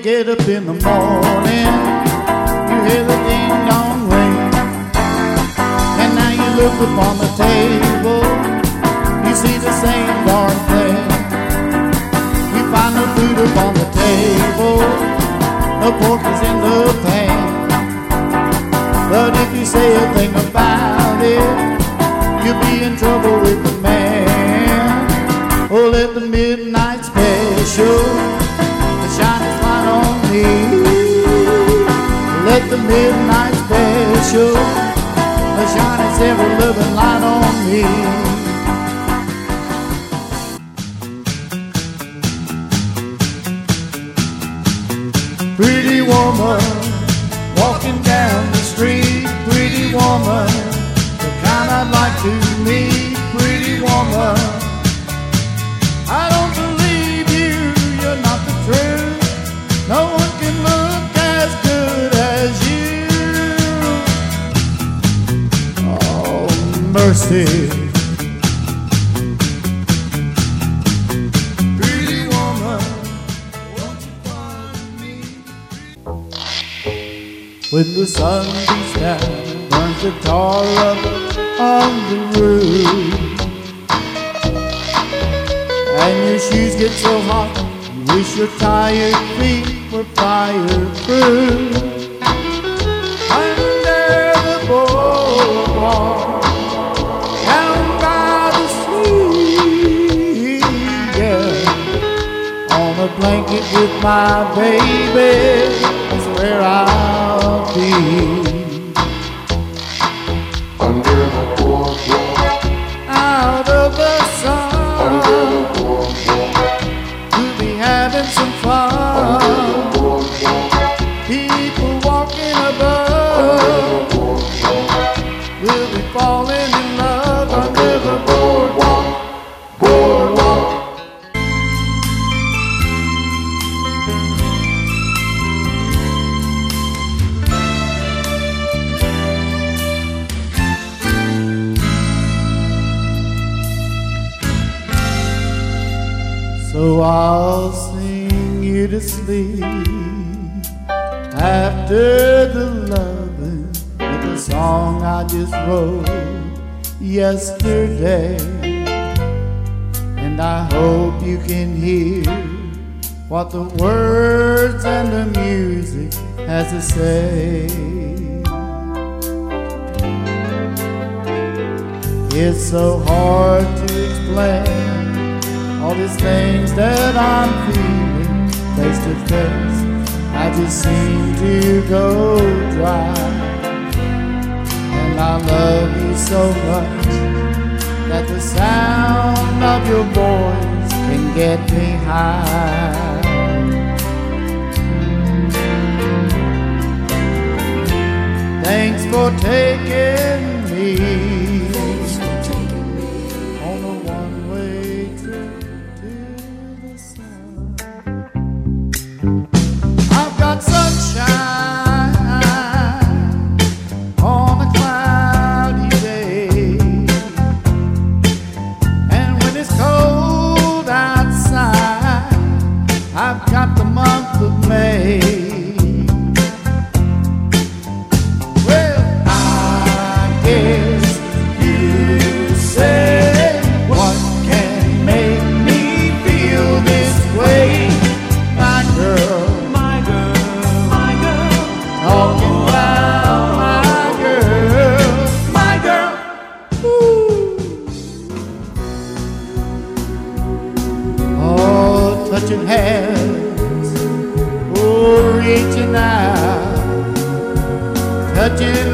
get up in the morning, you hear the ding-dong ring, and now you look upon the table, you see the same darn thing. You find no food upon the table, no pork is in the pan, but if you say a thing about it, you'll be in trouble with the man. Oh, let the midnight special shine its light on me. Let the midnight special shine its ever living light on me. Pretty woman walking down the street, pretty woman, the kind I'd like to meet. Pretty woman, I don't believe you, you're not the truth. No one can look as good as you. Oh, mercy. Pretty woman, won't you find me? When the sun beats down, burns the tar up on the roof, and your shoes get so hot, you wish your tired feet were fireproof. Under the boardwalk, down by the sea, yeah, on a blanket with my baby is where I'll be. Under the boardwalk, out of the sun, under the boardwalk, we'll be having some fun. People walking above, we'll be falling in love under the boardwalk, boardwalk. So I'll sing you to sleep after the loving with a song I just wrote yesterday. And I hope you can hear what the words and the music has to say. It's so hard to explain all these things that I'm feeling face to face. I just seem to go dry, and I love you so much that the sound of your voice can get me high. Thanks for taking me on a one-way trip to the sun. I've got sunshine on a cloudy day, and when it's cold outside, I've got the month of May. Well, I guess you say, what can make me feel this way? My girl, talking about my girl, ooh. Oh, touching hands, oh, reaching out, touching